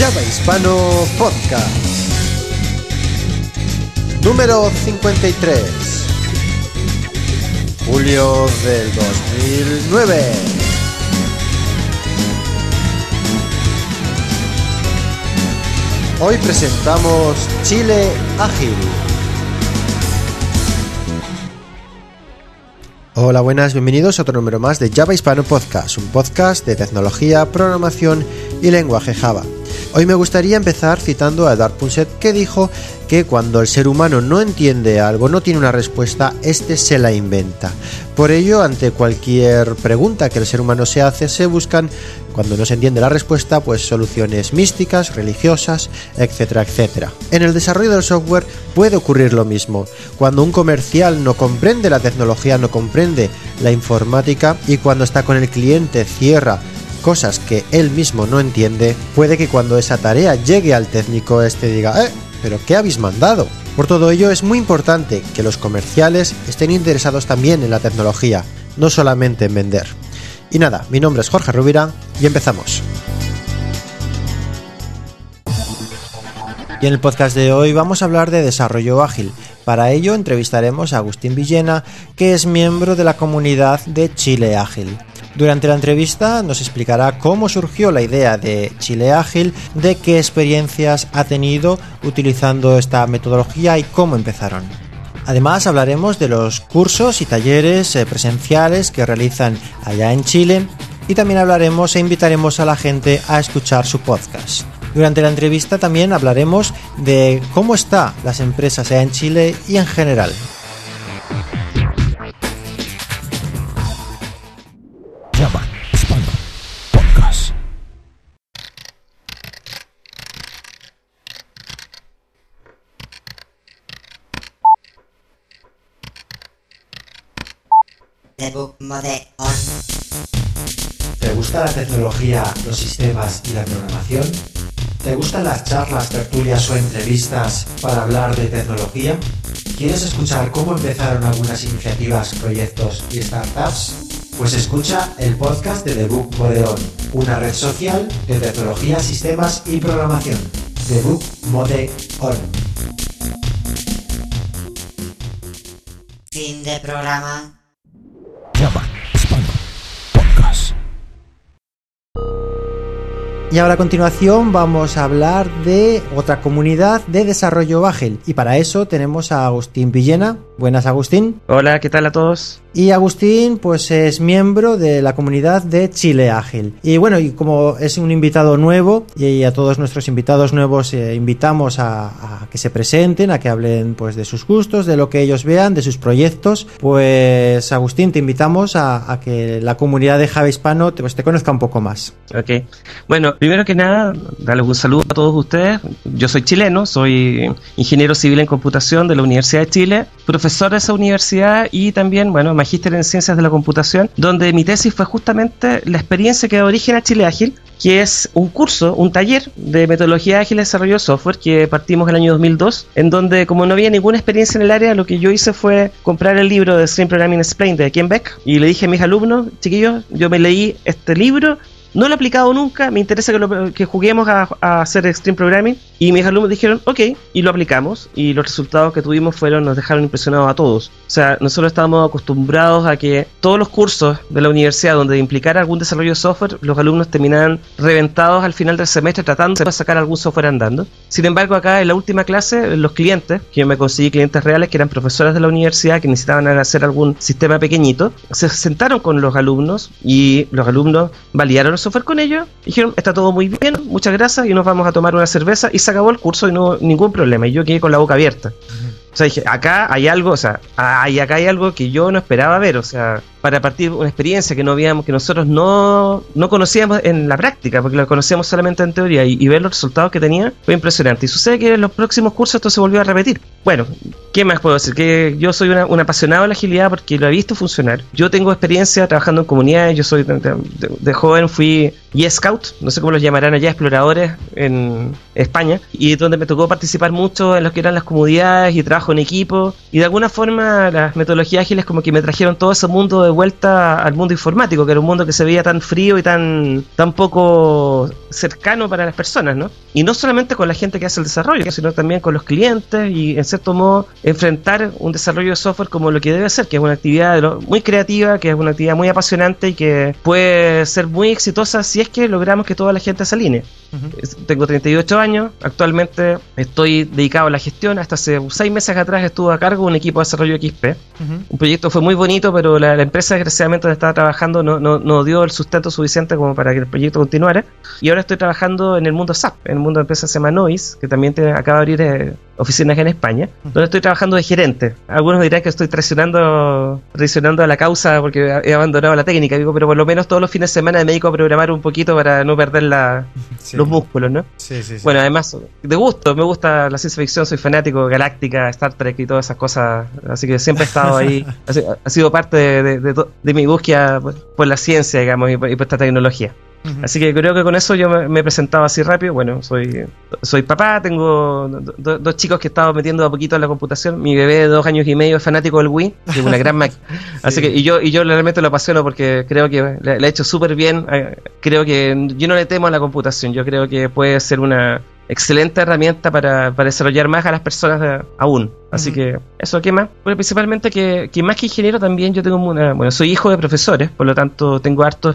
Java Hispano Podcast número 53, julio del 2009. Hoy presentamos Chile Ágil. Hola, buenas, bienvenidos a otro número más de Java Hispano Podcast, un podcast de tecnología, programación y lenguaje Java. Hoy me gustaría empezar citando a Edward Punset, que dijo que cuando el ser humano no entiende algo, no tiene una respuesta, este se la inventa. Por ello, ante cualquier pregunta que el ser humano se hace, se buscan, cuando no se entiende la respuesta, pues soluciones místicas, religiosas, etcétera, etcétera. En el desarrollo del software puede ocurrir lo mismo. Cuando un comercial no comprende la tecnología, no comprende la informática, y cuando está con el cliente cierra cosas que él mismo no entiende, puede que cuando esa tarea llegue al técnico, este diga, ¿pero qué habéis mandado? Por todo ello es muy importante que los comerciales estén interesados también en la tecnología, no solamente en vender. Y nada, mi nombre es Jorge Rubira y empezamos. Y en el podcast de hoy vamos a hablar de desarrollo ágil. Para ello entrevistaremos a Agustín Villena, que es miembro de la comunidad de Chile Ágil. Durante la entrevista nos explicará cómo surgió la idea de Chile Ágil, de qué experiencias ha tenido utilizando esta metodología y cómo empezaron. Además hablaremos de los cursos y talleres presenciales que realizan allá en Chile, y también hablaremos e invitaremos a la gente a escuchar su podcast. Durante la entrevista también hablaremos de cómo están las empresas allá en Chile y en general. Java Hispano Podcast. Debug Mode On. ¿Te gusta la tecnología, los sistemas y la programación? ¿Te gustan las charlas, tertulias o entrevistas para hablar de tecnología? ¿Quieres escuchar cómo empezaron algunas iniciativas, proyectos y startups? Pues escucha el podcast de Debug Mode On, una red social de tecnología, sistemas y programación. Debug Mode On. Fin de programa. Java Hispano Podcast. Y ahora a continuación vamos a hablar de otra comunidad de desarrollo ágil. Y para eso tenemos a Agustín Villena. Buenas, Agustín. Hola, ¿qué tal a todos? Y Agustín pues es miembro de la comunidad de Chile Ágil. Y bueno, y como es un invitado nuevo, y a todos nuestros invitados nuevos invitamos a que se presenten, a que hablen pues de sus gustos, de lo que ellos vean, de sus proyectos. Pues Agustín, te invitamos a que la comunidad de Java Hispano te conozca un poco más. Ok. Bueno, primero que nada, darles un saludo a todos ustedes. Yo soy chileno, soy ingeniero civil en computación de la Universidad de Chile, profesor de esa universidad y también, bueno, magíster en ciencias de la computación, donde mi tesis fue justamente la experiencia que da origen a Chile Ágil, que es un curso, un taller de metodología ágil de desarrollo de software que partimos el año 2002, en donde como no había ninguna experiencia en el área, lo que yo hice fue comprar el libro de Stream Programming Explained de Ken Beck y le dije a mis alumnos, chiquillos, yo me leí este libro, no lo he aplicado nunca, me interesa que juguemos a hacer Extreme Programming. Y mis alumnos dijeron, ok, y lo aplicamos. Y los resultados que tuvimos nos dejaron impresionados a todos. O sea, nosotros estábamos acostumbrados a que todos los cursos de la universidad donde implicara algún desarrollo de software, los alumnos terminaban reventados al final del semestre tratando de sacar algún software andando. Sin embargo, acá en la última clase, los clientes, que yo me conseguí clientes reales, que eran profesores de la universidad, que necesitaban hacer algún sistema pequeñito, se sentaron con los alumnos y los alumnos validaron el software con ellos, dijeron, está todo muy bien, muchas gracias, y nos vamos a tomar una cerveza, y se acabó el curso y no ningún problema, y yo quedé con la boca abierta. O sea, dije, acá hay algo, o sea, acá hay algo que yo no esperaba ver, o sea, para partir de una experiencia que nosotros no conocíamos en la práctica, porque la conocíamos solamente en teoría, y ver los resultados que tenía fue impresionante. Y sucede que en los próximos cursos esto se volvió a repetir. Bueno, ¿qué más puedo decir? Que yo soy un apasionado de la agilidad porque lo he visto funcionar. Yo tengo experiencia trabajando en comunidades, yo soy de joven fui Scout, no sé cómo los llamarán allá, exploradores en España, y donde me tocó participar mucho en lo que eran las comunidades y trabajo en equipo, y de alguna forma las metodologías ágiles como que me trajeron todo ese mundo de vuelta al mundo informático, que era un mundo que se veía tan frío y tan poco cercano para las personas, ¿no? Y no solamente con la gente que hace el desarrollo, sino también con los clientes, y en cierto modo enfrentar un desarrollo de software como lo que debe ser, que es una actividad muy creativa, que es una actividad muy apasionante y que puede ser muy exitosa si es que logramos que toda la gente se alinee. Tengo 38 años, actualmente estoy dedicado a la gestión. Hasta hace 6 meses atrás estuve a cargo de un equipo de desarrollo XP. Un proyecto fue muy bonito, pero la empresa desgraciadamente donde estaba trabajando no dio el sustento suficiente como para que el proyecto continuara, y ahora estoy trabajando en el mundo SAP, en el mundo de empresas se llama Noise, que también acaba de abrir oficinas en España, donde estoy trabajando de gerente. Algunos dirán que estoy traicionando a la causa porque he abandonado la técnica, digo, pero por lo menos todos los fines de semana me dedico a programar un poquito para no perder los músculos, ¿no? Sí. Bueno, además, de gusto, me gusta la ciencia ficción, soy fanático, Galáctica, Star Trek y todas esas cosas, así que siempre he estado ahí, ha sido parte de mi búsqueda por la ciencia, digamos, y por esta tecnología. Así que creo que con eso yo me he presentado así rápido. Bueno, soy papá, tengo dos chicos que he estado metiendo a poquito en la computación. Mi bebé de 2 años y medio es fanático del Wii, que es una gran máquina. Así que y yo realmente lo apasiono porque creo que le he hecho súper bien. Creo que yo no le temo a la computación, yo creo que puede ser una excelente herramienta para desarrollar más a las personas aún. Así que eso, ¿qué más? Bueno, principalmente que más que ingeniero también yo tengo soy hijo de profesores, por lo tanto tengo hartos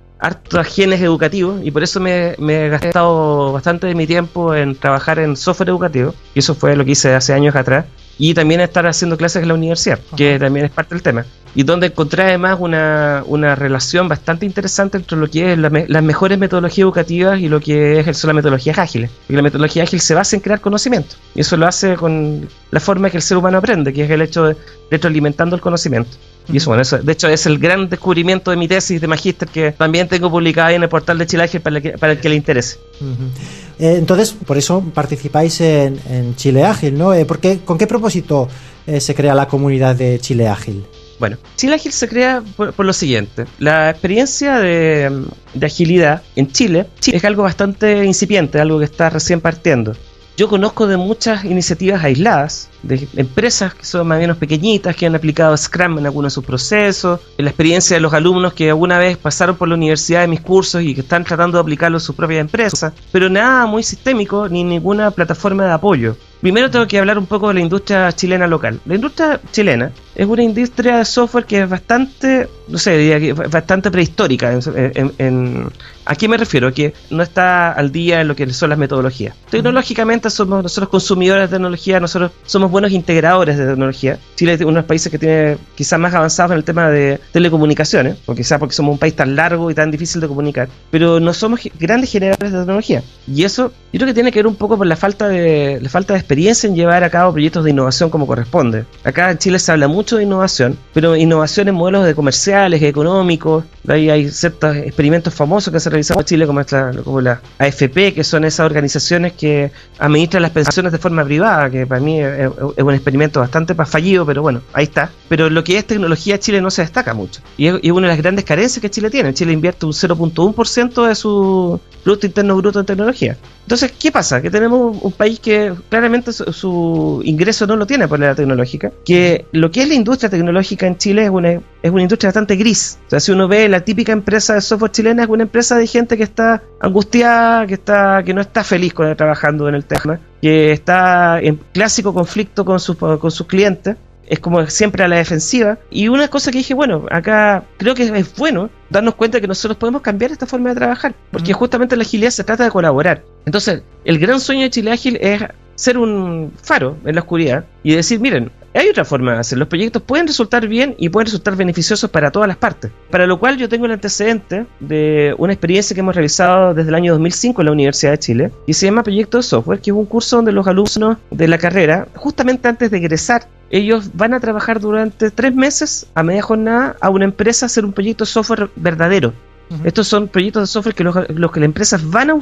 genes educativos, y por eso me he gastado bastante de mi tiempo en trabajar en software educativo, y eso fue lo que hice hace años atrás, y también estar haciendo clases en la universidad, que también es parte del tema, y donde encontré además una relación bastante interesante entre lo que es las mejores metodologías educativas y lo que son las metodologías ágiles, porque la metodología ágil se basa en crear conocimiento, y eso lo hace con la forma que el ser humano aprende, que es el hecho de retroalimentando el conocimiento. Y eso, eso, de hecho, es el gran descubrimiento de mi tesis de magíster, que también tengo publicada ahí en el portal de Chile Ágil para el que le interese. Entonces, por eso participáis en Chile Ágil, ¿no? ¿Con qué propósito se crea la comunidad de Chile Ágil? Bueno, Chile Ágil se crea por lo siguiente. La experiencia de agilidad en Chile es algo bastante incipiente, algo que está recién partiendo. Yo conozco de muchas iniciativas aisladas, de empresas que son más o menos pequeñitas, que han aplicado Scrum en algunos de sus procesos, la experiencia de los alumnos que alguna vez pasaron por la universidad de mis cursos y que están tratando de aplicarlo en sus propias empresas, pero nada muy sistémico ni ninguna plataforma de apoyo. Primero tengo que hablar un poco de la industria chilena local. La industria chilena es una industria de software que es bastante, diría que bastante prehistórica. ¿A qué me refiero? Que no está al día en lo que son las metodologías. Tecnológicamente somos nosotros consumidores de tecnología, nosotros somos buenos integradores de tecnología. Chile es uno de los países que tiene quizás más avanzados en el tema de telecomunicaciones, porque somos un país tan largo y tan difícil de comunicar, pero no somos grandes generadores de tecnología. Y eso yo creo que tiene que ver un poco por la falta de experiencia en llevar a cabo proyectos de innovación como corresponde. Acá en Chile se habla mucho de innovación, pero innovación en modelos de comerciales, económicos. Ahí hay ciertos experimentos famosos que se realizan en Chile, como la AFP, que son esas organizaciones que administran las pensiones de forma privada, que para mí es un experimento bastante fallido, pero bueno, ahí está. Pero lo que es tecnología, Chile no se destaca mucho, y es una de las grandes carencias que Chile tiene. Chile invierte un 0.1% de su Producto Interno Bruto en tecnología. Entonces, ¿qué pasa? Que tenemos un país que claramente su ingreso no lo tiene por la tecnológica, que lo que es la industria tecnológica en Chile es una industria bastante gris. O sea, si uno ve la típica empresa de software chilena, es una empresa de gente que está angustiada, que no está feliz trabajando en el tema, que está en clásico conflicto con sus clientes. Es como siempre a la defensiva. Y una cosa que dije, bueno, acá creo que es bueno darnos cuenta que nosotros podemos cambiar esta forma de trabajar, porque justamente la agilidad se trata de colaborar. Entonces, el gran sueño de Chile Ágil es ser un faro en la oscuridad y decir, miren, hay otra forma de hacer. Los proyectos pueden resultar bien y pueden resultar beneficiosos para todas las partes. Para lo cual yo tengo el antecedente de una experiencia que hemos realizado desde el año 2005 en la Universidad de Chile, y se llama Proyecto de Software, que es un curso donde los alumnos de la carrera, justamente antes de egresar, ellos van a trabajar durante 3 meses a media jornada a una empresa a hacer un proyecto de software verdadero. Estos son proyectos de software que los que las empresas van a usar.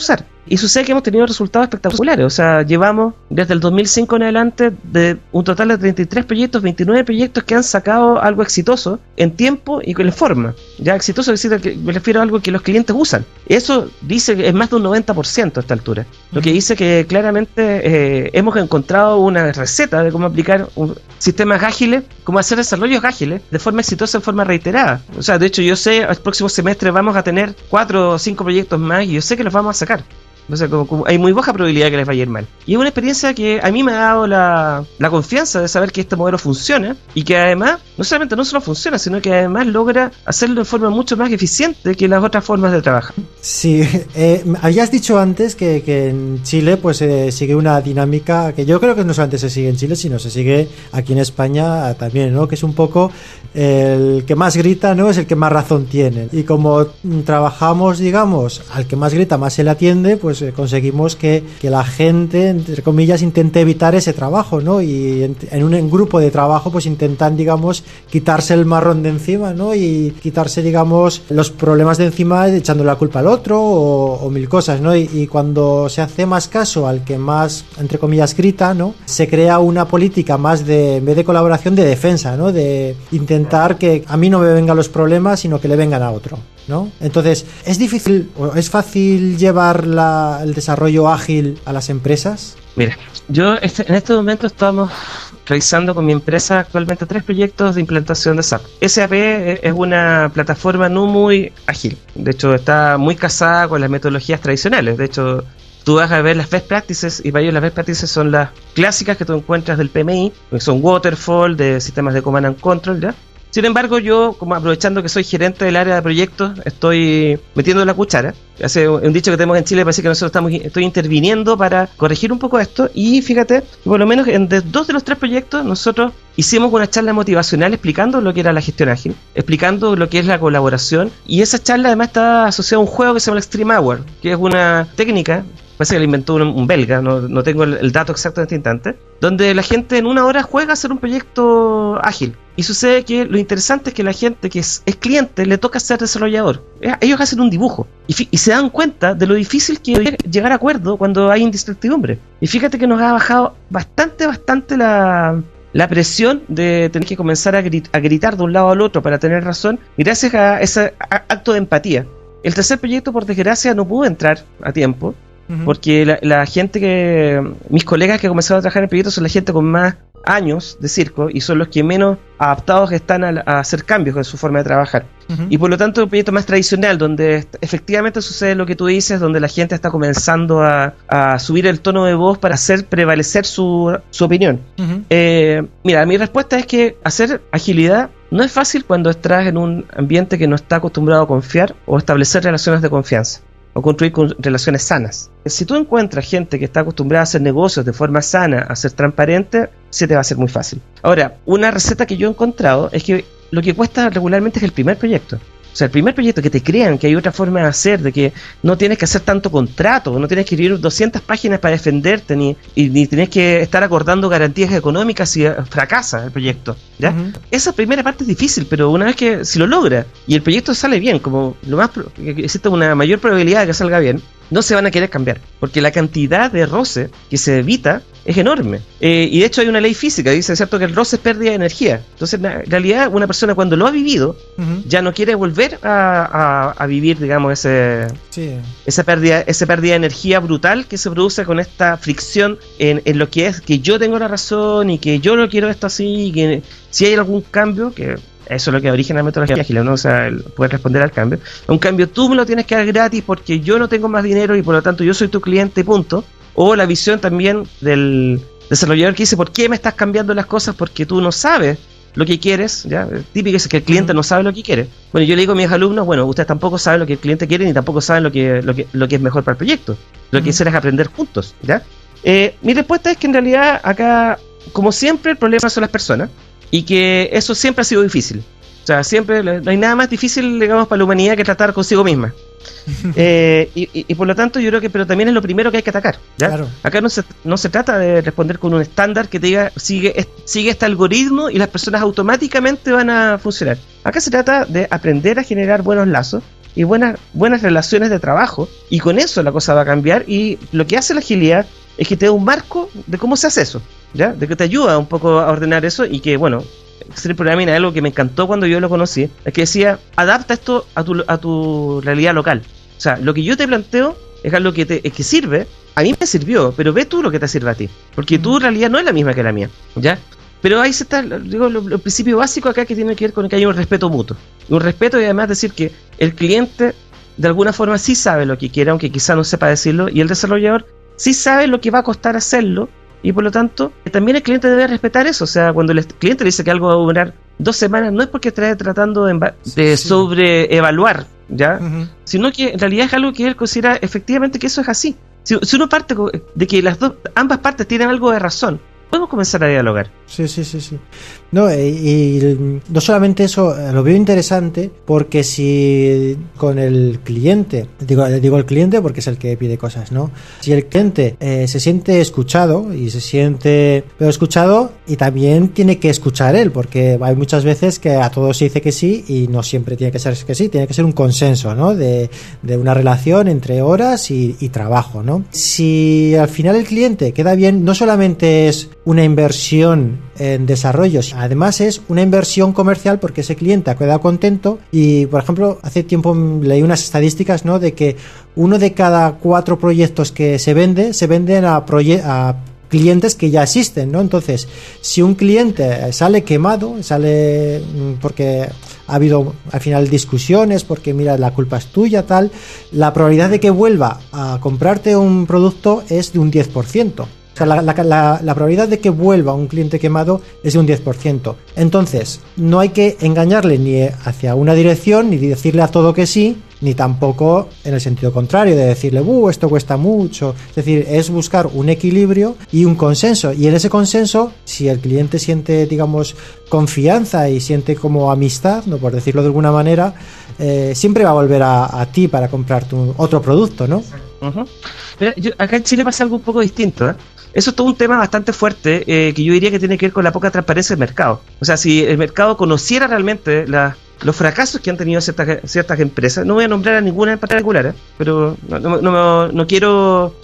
Y sucede que hemos tenido resultados espectaculares. O sea, llevamos desde el 2005 en adelante de un total de 33 proyectos, 29 proyectos que han sacado algo exitoso en tiempo y con forma. Ya exitoso es decir, que me refiero a algo que los clientes usan. Eso dice que es más de un 90% a esta altura. Lo que dice que claramente hemos encontrado una receta de cómo aplicar sistemas ágiles, cómo hacer desarrollos ágiles de forma exitosa, en forma reiterada. O sea, de hecho yo sé, el próximo semestre vamos a tener 4 o 5 proyectos más y yo sé que los vamos a sacar. O sea, como hay muy baja probabilidad que les vaya a ir mal. Y es una experiencia que a mí me ha dado la confianza de saber que este modelo funciona y que además, no solamente no solo funciona, sino que además logra hacerlo de forma mucho más eficiente que las otras formas de trabajar. Sí, habías dicho antes que en Chile pues sigue una dinámica que yo creo que no solamente se sigue en Chile, sino se sigue aquí en España también, ¿no? Que es un poco el que más grita, ¿no? Es el que más razón tiene. Y como trabajamos, digamos, al que más grita más se le atiende, pues conseguimos que la gente, entre comillas, intente evitar ese trabajo, ¿no? Y en un grupo de trabajo pues intentan, digamos, quitarse el marrón de encima, ¿no? Y quitarse, digamos, los problemas de encima echando la culpa al otro o mil cosas, ¿no? Y cuando se hace más caso al que más, entre comillas, grita, ¿no? Se crea una política más de, en vez de colaboración, de defensa, ¿no? De intentar que a mí no me vengan los problemas, sino que le vengan a otro, ¿no? Entonces, ¿es difícil o es fácil llevar el desarrollo ágil a las empresas? Mira, yo en este momento estamos realizando con mi empresa actualmente 3 proyectos de implantación de SAP. SAP es una plataforma no muy ágil, de hecho está muy casada con las metodologías tradicionales. De hecho, tú vas a ver las best practices y para ellos las best practices son las clásicas que tú encuentras del PMI, que son waterfall, de sistemas de command and control, ¿ya? Sin embargo, yo, como aprovechando que soy gerente del área de proyectos, estoy metiendo la cuchara. Hace un dicho que tenemos en Chile, parece que nosotros estoy interviniendo para corregir un poco esto. Y fíjate, por lo menos en 2 de los 3 proyectos, nosotros hicimos una charla motivacional explicando lo que era la gestión ágil, explicando lo que es la colaboración. Y esa charla además está asociada a un juego que se llama el Extreme Hour, que es una técnica, parece que la inventó un belga, no tengo el dato exacto en este instante, donde la gente en 1 hora juega a hacer un proyecto ágil. Y sucede que lo interesante es que la gente que es cliente le toca ser desarrollador. Ellos hacen un dibujo y se dan cuenta de lo difícil que es llegar a acuerdo cuando hay incertidumbre. Y fíjate que nos ha bajado bastante la presión de tener que comenzar a gritar de un lado al otro para tener razón, gracias a ese acto de empatía. El tercer proyecto, por desgracia, no pudo entrar a tiempo, porque la gente mis colegas que comenzaron a trabajar en el proyecto son la gente con más años de circo y son los que menos adaptados están a hacer cambios en su forma de trabajar. Y por lo tanto un proyecto más tradicional donde efectivamente sucede lo que tú dices, donde la gente está comenzando a subir el tono de voz para hacer prevalecer su opinión. Mira, mi respuesta es que hacer agilidad no es fácil cuando estás en un ambiente que no está acostumbrado a confiar o establecer relaciones de confianza o construir relaciones sanas. Si tú encuentras gente que está acostumbrada a hacer negocios de forma sana, a ser transparente, se te va a hacer muy fácil. Ahora, una receta que yo he encontrado es que lo que cuesta regularmente es el primer proyecto. O sea, el primer proyecto, que te crean que hay otra forma de hacer, de que no tienes que hacer tanto contrato, no tienes que escribir 200 páginas para defenderte, ni tienes que estar acordando garantías económicas si fracasa el proyecto, ¿ya? Esa primera parte es difícil, pero una vez que si lo logra y el proyecto sale bien, como existe una mayor probabilidad de que salga bien, no se van a querer cambiar, porque la cantidad de roce que se evita es enorme. Y de hecho hay una ley física que dice, ¿cierto?, que el roce es pérdida de energía. Entonces, en realidad, una persona cuando lo ha vivido, ya no quiere volver a vivir, digamos, esa pérdida de energía brutal que se produce con esta fricción en lo que es que yo tengo la razón y que yo lo quiero esto así, y que si hay algún cambio, que eso es lo que origina la metodología ágil, ¿no? O sea, poder responder al cambio. Un cambio tú me lo tienes que dar gratis porque yo no tengo más dinero y por lo tanto yo soy tu cliente, punto. O la visión también del desarrollador que dice, ¿por qué me estás cambiando las cosas? Porque tú no sabes lo que quieres, ¿ya? Típico es que el cliente no sabe lo que quiere. Bueno, yo le digo a mis alumnos, bueno, ustedes tampoco saben lo que el cliente quiere ni tampoco saben lo que es mejor para el proyecto. Lo que quieren es aprender juntos, ¿ya? Mi respuesta es que en realidad acá, como siempre, el problema son las personas. Y que eso siempre ha sido difícil. O sea, siempre no hay nada más difícil, digamos, para la humanidad que tratar consigo misma. Y por lo tanto yo creo que, pero también es lo primero que hay que atacar, ¿ya? Claro. Acá no se trata de responder con un estándar que te diga sigue este algoritmo y las personas automáticamente van a funcionar. Acá se trata de aprender a generar buenos lazos y buenas relaciones de trabajo, y con eso la cosa va a cambiar. Y lo que hace la agilidad es que te da un marco de cómo se hace eso, ¿ya? De que te ayuda un poco a ordenar eso. Y que, bueno, Extreme Programming es algo que me encantó cuando yo lo conocí, es que decía, adapta esto a tu realidad local. O sea, lo que yo te planteo es algo que sirve, a mí me sirvió, pero ve tú lo que te sirve a ti, porque tu realidad no es la misma que la mía, ¿ya? Pero ahí se está, digo, el principio básico acá, que tiene que ver con que hay un respeto mutuo. Un respeto, y además decir que el cliente de alguna forma sí sabe lo que quiere, aunque quizá no sepa decirlo, y el desarrollador sí sabe lo que va a costar hacerlo, y por lo tanto también el cliente debe respetar eso. O sea, cuando el cliente le dice que algo va a durar 2 semanas, no es porque esté tratando de sobreevaluar, ¿ya? Sino que en realidad es algo que él considera efectivamente que eso es así. Si uno parte de que ambas partes tienen algo de razón, podemos comenzar a dialogar. Sí. No, y no solamente eso, lo veo interesante porque si con el cliente, digo el cliente porque es el que pide cosas, ¿no? Si el cliente se siente escuchado pero escuchado, y también tiene que escuchar él, porque hay muchas veces que a todos se dice que sí y no siempre tiene que ser que sí, tiene que ser un consenso, ¿no? De una relación entre horas y trabajo, ¿no? Si al final el cliente queda bien, no solamente es una inversión en desarrollo, además es una inversión comercial, porque ese cliente ha quedado contento. Y por ejemplo, hace tiempo leí unas estadísticas, ¿no? De que 1 de cada 4 proyectos que se venden a clientes que ya existen, ¿no? Entonces, si un cliente sale quemado, sale porque ha habido al final discusiones, porque mira, la culpa es tuya, tal, la probabilidad de que vuelva a comprarte un producto es de un 10%. O sea, la probabilidad de que vuelva un cliente quemado es de un 10%. Entonces, no hay que engañarle ni hacia una dirección, ni decirle a todo que sí, ni tampoco en el sentido contrario, de decirle, esto cuesta mucho. Es decir, es buscar un equilibrio y un consenso. Y en ese consenso, si el cliente siente, digamos, confianza y siente como amistad, ¿no? Por decirlo de alguna manera, siempre va a volver a ti para comprar otro producto, ¿no? Mira, acá en Chile pasa algo un poco distinto, ¿eh? Eso es todo un tema bastante fuerte, que yo diría que tiene que ver con la poca transparencia del mercado. O sea, si el mercado conociera realmente los fracasos que han tenido ciertas empresas, no voy a nombrar a ninguna en particular, pero no quiero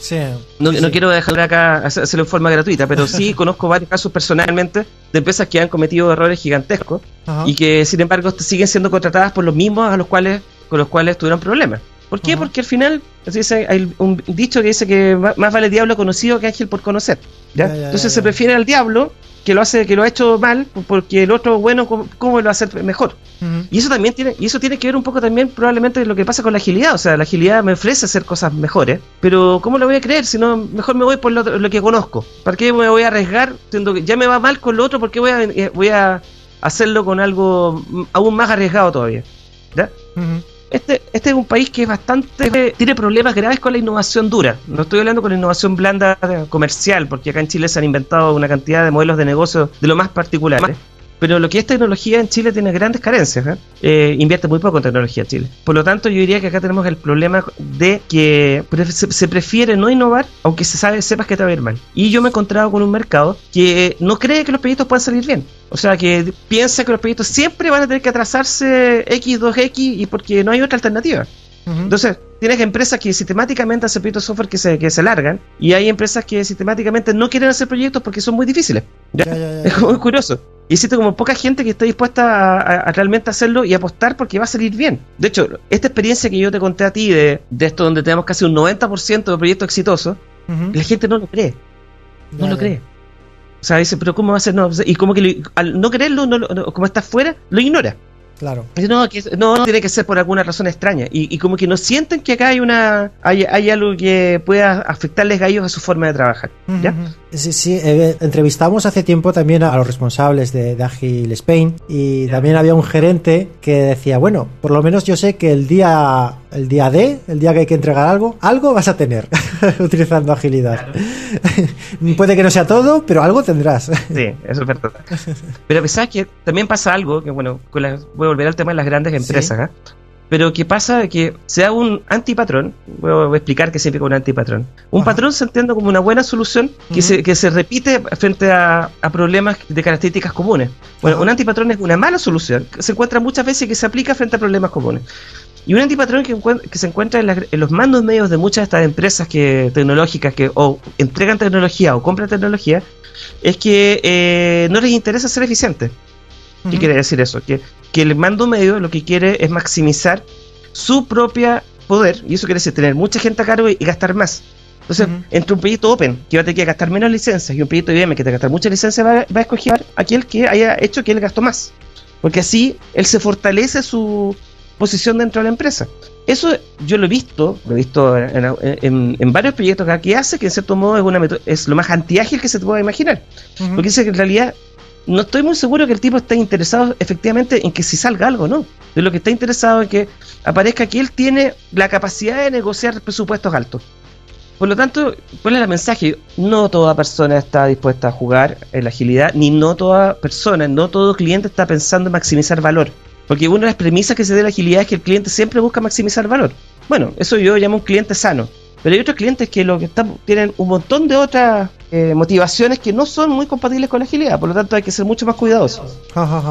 no quiero dejar acá hacerlo en forma gratuita, pero sí conozco varios casos personalmente de empresas que han cometido errores gigantescos. Ajá. Y que sin embargo siguen siendo contratadas por los mismos con los cuales tuvieron problemas. ¿Por qué? Ajá. Porque al final hay un dicho que dice que más vale diablo conocido que ángel por conocer, ¿ya? Entonces se prefiere al diablo que lo ha hecho mal, porque el otro bueno, ¿cómo lo va a hacer mejor? Uh-huh. Y eso tiene que ver un poco también probablemente lo que pasa con la agilidad. O sea, la agilidad me ofrece hacer cosas mejores, pero ¿cómo lo voy a creer? Si no, mejor me voy por lo que conozco. ¿Para qué me voy a arriesgar siendo que ya me va mal con lo otro? ¿Por qué voy a hacerlo con algo aún más arriesgado todavía? ¿Ya? Uh-huh. Este es un país que tiene problemas graves con la innovación dura. No estoy hablando con la innovación blanda comercial, porque acá en Chile se han inventado una cantidad de modelos de negocio de lo más particulares. Pero lo que es tecnología en Chile tiene grandes carencias, invierte muy poco en tecnología en Chile. Por lo tanto, yo diría que acá tenemos el problema de que se prefiere no innovar, aunque sepas que te va a ir mal. Y yo me he encontrado con un mercado que no cree que los proyectos puedan salir bien. O sea, que piensa que los proyectos siempre van a tener que atrasarse X, 2X, y porque no hay otra alternativa. Uh-huh. Entonces, tienes empresas que sistemáticamente hacen proyectos de software que se largan, y hay empresas que sistemáticamente no quieren hacer proyectos porque son muy difíciles. Es muy curioso. Y existe como poca gente que está dispuesta a realmente hacerlo y apostar porque va a salir bien. De hecho, esta experiencia que yo te conté a ti de esto, donde tenemos casi un 90% de proyectos exitosos, uh-huh, la gente no lo cree. No lo cree. O sea, dice, pero ¿cómo va a ser? No, y como que al no creerlo, como está fuera, lo ignora. Claro. No, tiene que ser por alguna razón extraña. Y como que no sienten que acá hay algo que pueda afectarles gallos a su forma de trabajar. ¿Ya? Sí, entrevistamos hace tiempo también a los responsables de Agile Spain, y también había un gerente que decía, bueno, por lo menos yo sé que el día D, el día que hay que entregar algo vas a tener utilizando agilidad. Claro. Puede que no sea todo, pero algo tendrás. Sí, eso es verdad. Pero pensás que también pasa algo, que bueno, voy a volver al tema de las grandes empresas, ¿sí? Pero que pasa que se da un antipatrón. Voy a explicar qué significa un antipatrón. Un patrón se entiende como una buena solución que se repite frente a problemas de características comunes. Bueno, un antipatrón es una mala solución que se encuentra muchas veces y que se aplica frente a problemas comunes. Y un antipatrón que se encuentra en los mandos medios de muchas de estas empresas tecnológicas que o entregan tecnología o compran tecnología es que no les interesa ser eficientes. ¿Qué quiere decir eso? Que el mando medio lo que quiere es maximizar su propia poder, y eso quiere decir tener mucha gente a cargo y gastar más. Entonces, entre un proyecto Open que va a tener que gastar menos licencias y un proyecto IBM que te va a gastar muchas licencias, va a escoger aquel que haya hecho que él gastó más. Porque así él se fortalece su posición dentro de la empresa. Eso yo lo he visto en varios proyectos que hace, que en cierto modo es lo más antiágil que se te pueda imaginar. Porque dice que en realidad no estoy muy seguro que el tipo esté interesado efectivamente en que si salga algo, no. De lo que está interesado en que aparezca que él tiene la capacidad de negociar presupuestos altos. Por lo tanto, ¿cuál es el mensaje? No toda persona está dispuesta a jugar en la agilidad, ni no toda persona, no todo cliente está pensando en maximizar valor. Porque una de las premisas que se dé la agilidad es que el cliente siempre busca maximizar valor. Bueno, eso yo llamo un cliente sano. Pero hay otros clientes que tienen un montón de otras motivaciones que no son muy compatibles con la agilidad. Por lo tanto, hay que ser mucho más cuidadosos.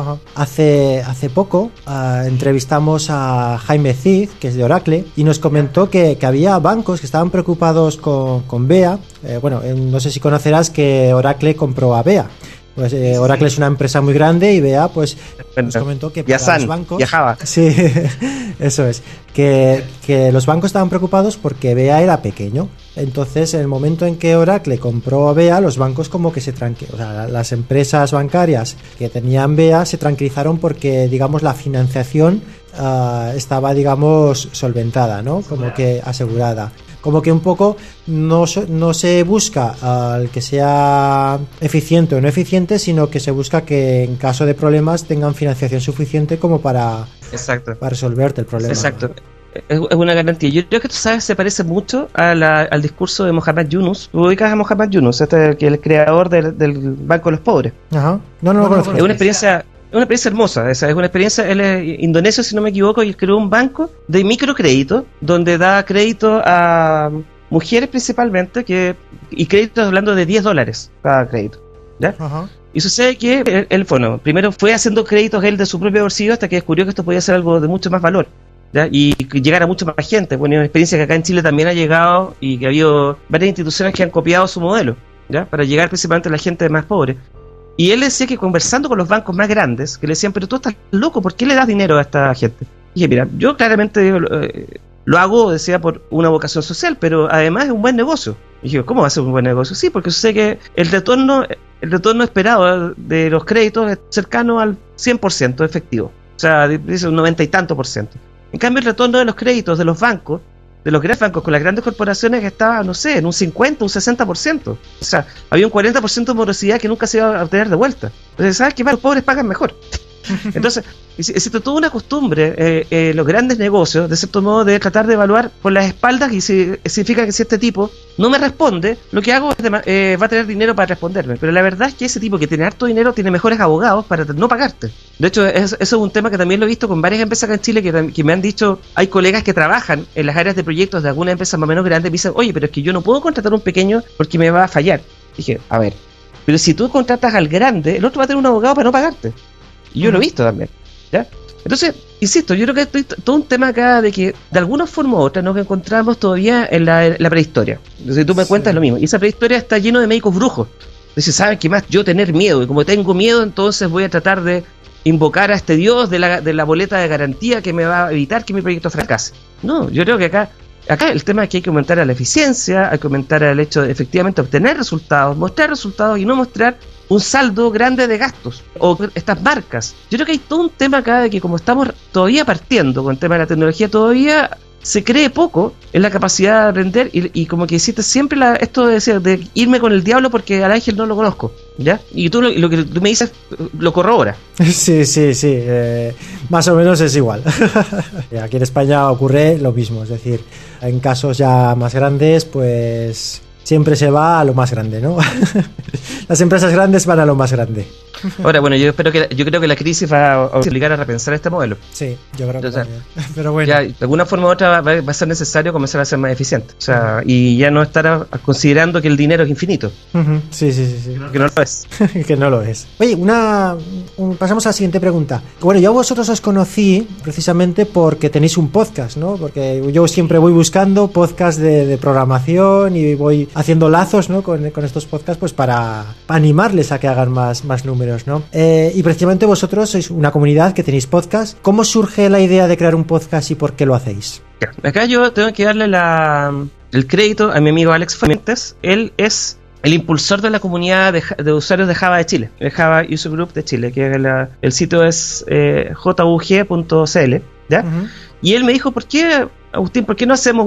Hace poco entrevistamos a Jaime Cid, que es de Oracle, y nos comentó que había bancos que estaban preocupados con BEA. No sé si conocerás que Oracle compró a BEA. Pues Oracle es una empresa muy grande y BEA pues nos comentó que para los bancos viajaba. Sí, eso es, que los bancos estaban preocupados porque BEA era pequeño. Entonces, en el momento en que Oracle compró a BEA, los bancos como que las empresas bancarias que tenían BEA se tranquilizaron porque, digamos, la financiación estaba, digamos, solventada, ¿no? Como que asegurada. Como que un poco no se busca al que sea eficiente o no eficiente, sino que se busca que en caso de problemas tengan financiación suficiente como para resolverte el problema. Exacto. Es una garantía. Yo creo que tú sabes, se parece mucho al discurso de Mohamed Yunus. ¿Tú ubicas a Mohamed Yunus? Que es el creador del Banco de los Pobres. Ajá. No lo conozco. Es una experiencia hermosa. Es una experiencia. Él es indonesio, si no me equivoco, y creó un banco de microcrédito donde da crédito a mujeres principalmente, y créditos hablando de $10 cada crédito, ¿ya? Ajá. Y sucede que él primero fue haciendo créditos él de su propio bolsillo hasta que descubrió que esto podía ser algo de mucho más valor, ¿ya? Y llegar a mucha más gente. Bueno, es una experiencia que acá en Chile también ha llegado y que ha habido varias instituciones que han copiado su modelo, ¿ya? Para llegar principalmente a la gente más pobre. Y él decía que conversando con los bancos más grandes, que le decían, pero tú estás loco, ¿por qué le das dinero a esta gente? Y dije, mira, yo claramente lo hago, decía, por una vocación social, pero además es un buen negocio. Y dije, ¿cómo va a ser un buen negocio? Sí, porque sé que el retorno esperado de los créditos es cercano al 100% efectivo. O sea, dice un 90 y tanto %. En cambio, el retorno de los créditos de los bancos, de los grandes bancos con las grandes corporaciones, estaba, no sé, en un 50, un 60%. O sea, había un 40% de morosidad que nunca se iba a obtener de vuelta. Entonces, ¿sabes qué? Los pobres pagan mejor. Entonces, existe toda una costumbre, los grandes negocios, de cierto modo, de tratar de evaluar por las espaldas, y significa que si este tipo no me responde, lo que hago es va a tener dinero para responderme. Pero la verdad es que ese tipo que tiene harto dinero tiene mejores abogados para no pagarte. De hecho, eso es un tema que también lo he visto con varias empresas acá en Chile que me han dicho, hay colegas que trabajan en las áreas de proyectos de algunas empresas más o menos grandes, y me dicen, oye, pero es que yo no puedo contratar a un pequeño porque me va a fallar. Dije, a ver, pero si tú contratas al grande, el otro va a tener un abogado para no pagarte. Y yo lo he visto también, ¿ya? Entonces, insisto, yo creo que estoy todo un tema acá de que de alguna forma u otra nos encontramos todavía en la prehistoria. Entonces tú me cuentas lo mismo. Y esa prehistoria está lleno de médicos brujos. Entonces, ¿saben qué más? Yo tener miedo. Y como tengo miedo, entonces voy a tratar de invocar a este dios de la boleta de garantía que me va a evitar que mi proyecto fracase. No, yo creo que acá el tema es que hay que aumentar a la eficiencia, hay que aumentar al hecho de efectivamente obtener resultados, mostrar resultados y no mostrar un saldo grande de gastos o estas marcas. Yo creo que hay todo un tema acá de que como estamos todavía partiendo con el tema de la tecnología, todavía se cree poco en la capacidad de aprender y como que hiciste siempre esto de irme con el diablo porque al ángel no lo conozco, ¿ya? Y tú lo que tú me dices lo corrobora. Sí, más o menos es igual. Aquí en España ocurre lo mismo, es decir, en casos ya más grandes, pues siempre se va a lo más grande, ¿no? Las empresas grandes van a lo más grande. Ahora, bueno, yo creo que la crisis va a obligar a repensar este modelo. Sí, yo creo que O sea, también. Pero bueno. Ya, de alguna forma u otra va a ser necesario comenzar a ser más eficiente. O sea, y ya no estar considerando que el dinero es infinito. Ujú, sí. Que no lo es. Que no lo es. Oye, pasamos a la siguiente pregunta. Bueno, yo a vosotros os conocí precisamente porque tenéis un podcast, ¿no? Porque yo siempre voy buscando podcasts de programación y voy haciendo lazos, ¿no? Con estos podcasts, pues para animarles a que hagan más números, ¿no? Y precisamente vosotros sois una comunidad que tenéis podcast. ¿Cómo surge la idea de crear un podcast y por qué lo hacéis? Acá yo tengo que darle el crédito a mi amigo Alex Fuentes. Él es el impulsor de la comunidad de usuarios de Java de Chile, el Java User Group de Chile, que el sitio es jug.cl, ¿ya? Uh-huh. Y él me dijo, Agustín, ¿por qué no hacemos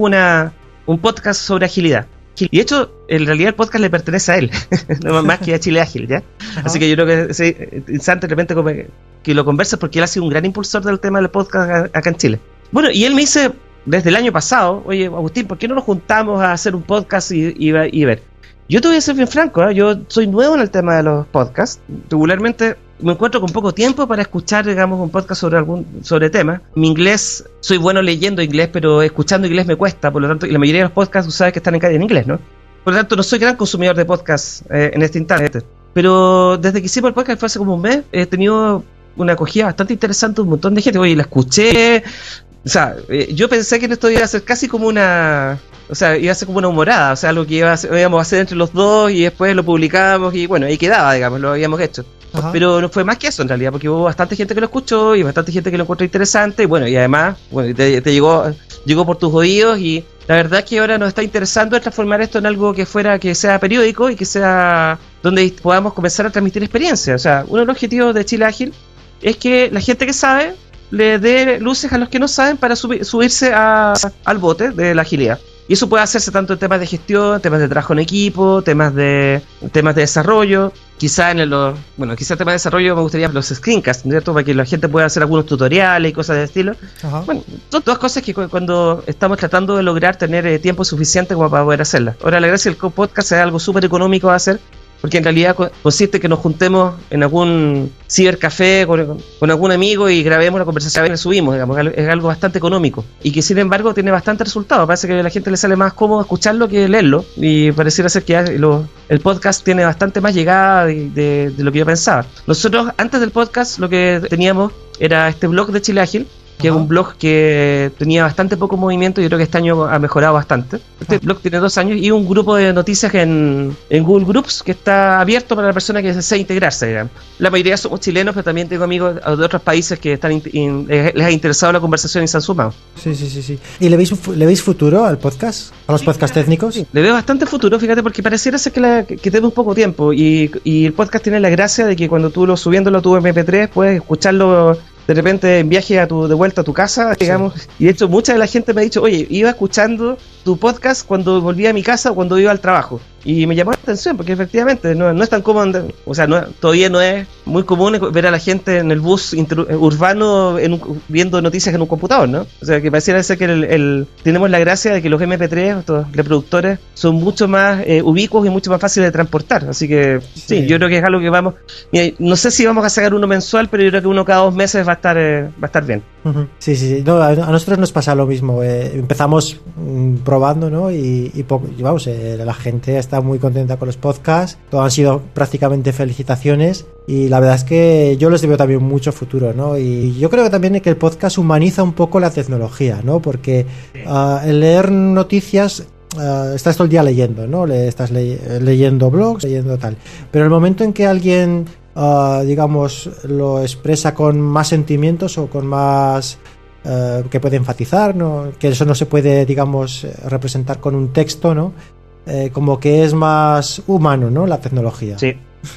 un podcast sobre agilidad? Y de hecho, en realidad el podcast le pertenece a él, no más que a Chile Ágil, ¿ya? Uh-huh. Así que yo creo que es interesante de repente que lo converses, porque él ha sido un gran impulsor del tema del podcast acá en Chile. Bueno, y él me dice desde el año pasado, oye, Agustín, ¿por qué no nos juntamos a hacer un podcast y ver? Yo te voy a ser bien franco, yo soy nuevo en el tema de los podcasts. Regularmente me encuentro con poco tiempo para escuchar, digamos, un podcast sobre tema. Mi inglés, soy bueno leyendo inglés, pero escuchando inglés me cuesta, por lo tanto, y la mayoría de los podcasts tú sabes que están en inglés, ¿no? Por lo tanto, no soy gran consumidor de podcasts en este instante. Pero desde que hicimos el podcast, fue hace como un mes, he tenido una acogida bastante interesante, un montón de gente. Oye, la escuché. O sea, yo pensé que esto iba a ser casi como iba a ser como una humorada, o sea, algo que íbamos a hacer entre los dos y después lo publicamos y bueno, ahí quedaba, digamos, lo habíamos hecho. Ajá. Pero no fue más que eso en realidad, porque hubo bastante gente que lo escuchó y bastante gente que lo encontró interesante, y bueno, y además, bueno, te llegó por tus oídos, y la verdad es que ahora nos está interesando transformar esto en algo que sea periódico y que sea donde podamos comenzar a transmitir experiencias. O sea, uno de los objetivos de Chile Ágil es que la gente que sabe le dé luces a los que no saben para subirse al bote de la agilidad. Y eso puede hacerse tanto en temas de gestión, temas de trabajo en equipo, temas de desarrollo. Quizá en temas de desarrollo me gustaría los screencasts, ¿cierto? Para que la gente pueda hacer algunos tutoriales y cosas de estilo. Ajá. Bueno, son todas cosas que cuando estamos tratando de lograr tener tiempo suficiente como para poder hacerlas. Ahora, la gracia del podcast es algo súper económico de hacer, porque en realidad consiste en que nos juntemos en algún cibercafé con algún amigo y grabemos la conversación y la subimos, digamos. Es algo bastante económico y que sin embargo tiene bastante resultado. Parece que a la gente le sale más cómodo escucharlo que leerlo, y pareciera ser que el podcast tiene bastante más llegada de lo que yo pensaba. Nosotros antes del podcast lo que teníamos era este blog de Chile Ágil, que es un blog que tenía bastante poco movimiento. Yo creo que este año ha mejorado bastante. Este blog tiene 2 años y un grupo de noticias en Google Groups que está abierto para la persona que desea integrarse, digamos. La mayoría somos chilenos, pero también tengo amigos de otros países que les ha interesado la conversación y se han sumado. Sí. ¿Y le veis futuro al podcast? ¿A los podcasts técnicos? Sí, le veo bastante futuro, fíjate, porque pareciera ser que tenemos poco tiempo, y el podcast tiene la gracia de que cuando tú subiéndolo a tu MP3 puedes escucharlo de repente en viaje de vuelta a tu casa, digamos. Sí. Y de hecho mucha de la gente me ha dicho, oye, iba escuchando tu podcast cuando volvía a mi casa o cuando iba al trabajo, y me llamó la atención porque efectivamente no es tan cómodo, o sea, todavía no es muy común ver a la gente en el bus urbano viendo noticias en un computador, ¿no? O sea, que pareciera ser que tenemos la gracia de que los MP3, estos reproductores, son mucho más ubicuos y mucho más fáciles de transportar. Así que sí, yo creo que es algo que mira, no sé si vamos a sacar uno mensual, pero yo creo que uno cada 2 meses va a estar bien. Uh-huh. Sí. No, a nosotros nos pasa lo mismo. Empezamos probando, ¿no? Y vamos, la gente está muy contenta con los podcasts. Todo han sido prácticamente felicitaciones, y la verdad es que yo les veo también mucho futuro, ¿no? Y yo creo que también que el podcast humaniza un poco la tecnología, ¿no? Porque el leer noticias, estás todo el día leyendo, ¿no? Estás leyendo blogs, leyendo tal. Pero el momento en que alguien digamos, lo expresa con más sentimientos o con más que puede enfatizar, ¿no? Que eso no se puede, digamos, representar con un texto, ¿no? Como que es más humano, ¿no? La tecnología. Sí.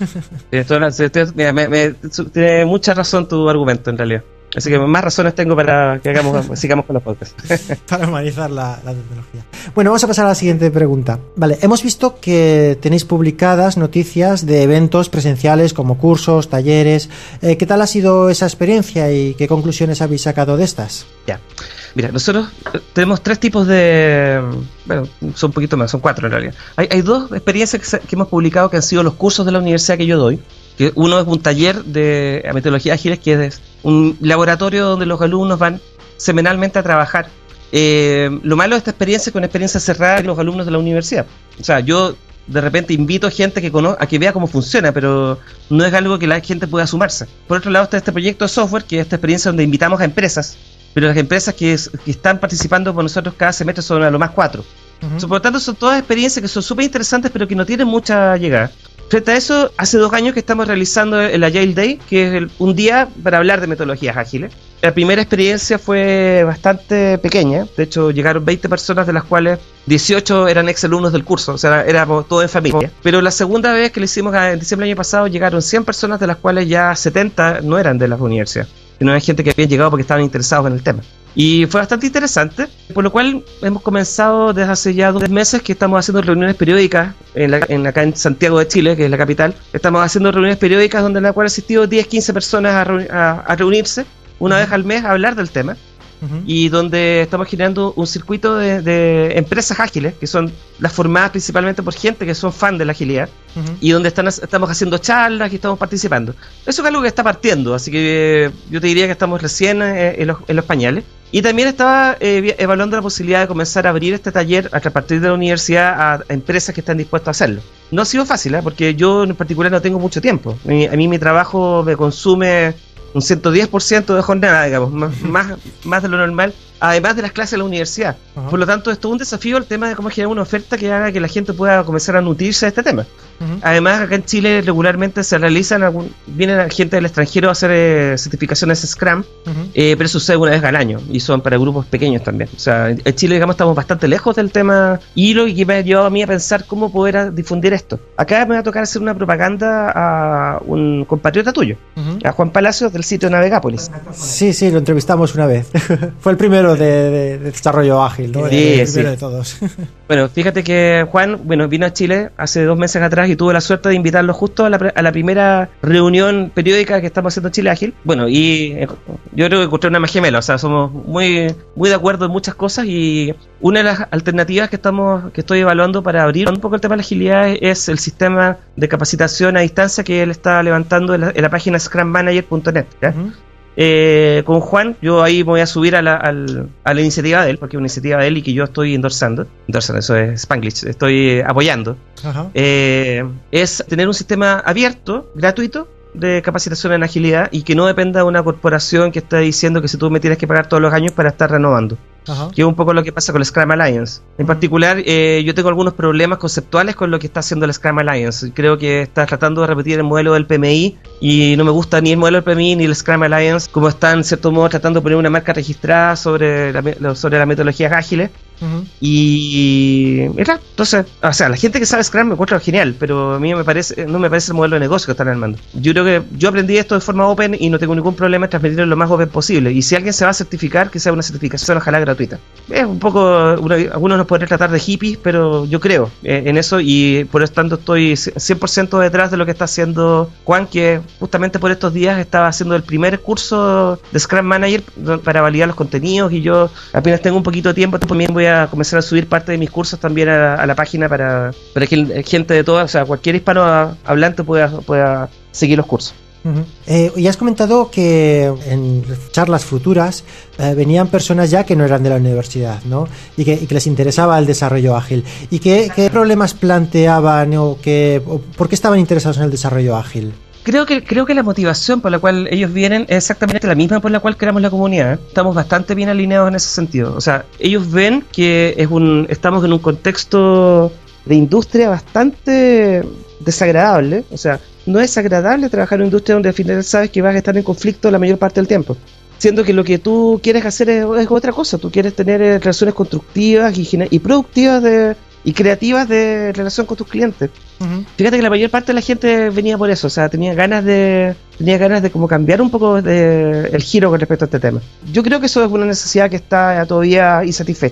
Tiene mucha razón tu argumento, en realidad. Así que más razones tengo para que sigamos con los podcasts. Para humanizar la tecnología. Bueno, vamos a pasar a la siguiente pregunta. Vale, hemos visto que tenéis publicadas noticias de eventos presenciales como cursos, talleres. ¿Qué tal ha sido esa experiencia y qué conclusiones habéis sacado de estas? Ya. Mira, nosotros tenemos 3 tipos de... Bueno, son un poquito más, son 4 en realidad. Hay 2 experiencias que hemos publicado que han sido los cursos de la universidad que yo doy. Que uno es un taller de metodologías ágiles, que es un laboratorio donde los alumnos van semanalmente a trabajar. Lo malo de esta experiencia es que es una experiencia cerrada en los alumnos de la universidad. O sea, yo de repente invito a gente a que vea cómo funciona, pero no es algo que la gente pueda sumarse. Por otro lado está este proyecto de software, que es esta experiencia donde invitamos a empresas, pero las empresas que están participando con nosotros cada semestre son a lo más 4. Por lo tanto, son todas experiencias que son súper interesantes, pero que no tienen mucha llegada. Frente a eso, hace 2 años que estamos realizando el Agile Day, que es un día para hablar de metodologías ágiles. La primera experiencia fue bastante pequeña, de hecho llegaron 20 personas, de las cuales 18 eran exalumnos del curso, o sea, éramos todos en familia. Pero la segunda vez que lo hicimos en diciembre del año pasado, llegaron 100 personas, de las cuales ya 70 no eran de la universidad, sino era gente que habían llegado porque estaban interesados en el tema. Y fue bastante interesante, por lo cual hemos comenzado desde hace ya 2 meses que estamos haciendo reuniones periódicas acá en Santiago de Chile, que es la capital. Estamos haciendo reuniones periódicas donde en la cual han asistido 10-15 personas a reunirse una vez al mes a hablar del tema. Y donde estamos generando un circuito de empresas ágiles, que son las formadas principalmente por gente que son fan de la agilidad, y donde estamos haciendo charlas y estamos participando. Eso es algo que está partiendo, así que yo te diría que estamos recién en los pañales. Y también estaba evaluando la posibilidad de comenzar a abrir este taller a partir de la universidad a empresas que están dispuestas a hacerlo. No ha sido fácil, porque yo en particular no tengo mucho tiempo. A mí mi trabajo me consume un 110% de jornada, digamos, más de lo normal, además de las clases de la universidad. Por lo tanto, esto es un desafío, el tema de cómo generar una oferta que haga que la gente pueda comenzar a nutrirse de este tema. Además, acá en Chile regularmente se realizan, vienen gente del extranjero a hacer certificaciones Scrum, pero eso sucede una vez al año, y son para grupos pequeños también. O sea, en Chile, digamos, estamos bastante lejos del tema, y lo que me ha llevado a mí a pensar cómo poder difundir esto. Acá me va a tocar hacer una propaganda a un compatriota tuyo, a Juan Palacios, del sitio Navegápolis. Sí, lo entrevistamos una vez. Fue el primero de desarrollo ágil, ¿no? Sí, el primero de todos. Bueno, fíjate que Juan, vino a Chile hace 2 meses atrás y tuve la suerte de invitarlo justo a la primera reunión periódica que estamos haciendo en Chile Ágil. Bueno, y yo creo que encontré una más gemela, o sea, somos muy de acuerdo en muchas cosas, y una de las alternativas que estoy evaluando para abrir un poco el tema de la agilidad es el sistema de capacitación a distancia que él está levantando en la página scrummanager.net. Con Juan, yo ahí me voy a subir a la iniciativa de él, porque es una iniciativa de él y que yo estoy endorsando, eso es Spanglish, estoy apoyando. Es tener un sistema abierto, gratuito, de capacitación en agilidad, y que no dependa de una corporación que está diciendo que si tú me tienes que pagar todos los años para estar renovando. Que es un poco lo que pasa con el Scrum Alliance. En particular, yo tengo algunos problemas conceptuales con lo que está haciendo el Scrum Alliance. Creo que está tratando de repetir el modelo del PMI, y no me gusta ni el modelo del PMI ni el Scrum Alliance, como están en cierto modo tratando de poner una marca registrada sobre las metodologías ágiles. Y entonces, o sea, la gente que sabe Scrum me encuentra genial, pero a mí no me parece el modelo de negocio que están armando. Yo creo que yo aprendí esto de forma open y no tengo ningún problema en transmitirlo lo más open posible. Y si alguien se va a certificar, que sea una certificación ojalá gratuita. Es un poco, algunos nos podrían tratar de hippies, pero yo creo en eso, y por eso tanto estoy 100% detrás de lo que está haciendo Juan, que justamente por estos días estaba haciendo el primer curso de Scrum Manager para validar los contenidos, y yo apenas tengo un poquito de tiempo, también voy a comenzar a subir parte de mis cursos también a la página para que gente de todas, o sea, cualquier hispano hablante pueda seguir los cursos. Y has comentado que en charlas futuras venían personas ya que no eran de la universidad, ¿no? Y que les interesaba el desarrollo ágil. ¿Y qué problemas planteaban o por qué estaban interesados en el desarrollo ágil? Creo que la motivación por la cual ellos vienen es exactamente la misma por la cual creamos la comunidad. Estamos bastante bien alineados en ese sentido. O sea, ellos ven que estamos en un contexto de industria bastante desagradable. O sea, no es agradable trabajar en una industria donde al final sabes que vas a estar en conflicto la mayor parte del tiempo. Siendo que lo que tú quieres hacer es otra cosa. Tú quieres tener relaciones constructivas y productivas y creativas de relación con tus clientes. Fíjate que la mayor parte de la gente venía por eso, o sea, tenía ganas de como cambiar un poco el giro con respecto a este tema. Yo creo que eso es una necesidad que está todavía insatisfecha.